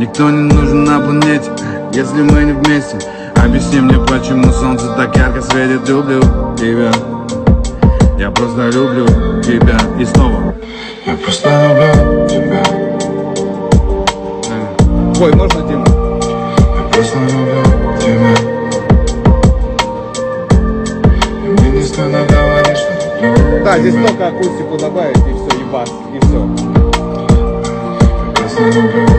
Никто не нужен на планете, если мы не вместе. Объясни мне, почему солнце так ярко светит. Люблю тебя, я просто люблю тебя. И снова я просто люблю тебя. Ой, можно, Дима? Я просто люблю тебя. И мне не стыдно говорить, что люблю. Да, здесь только акустику добавить и все, и бас, и все. Я просто люблю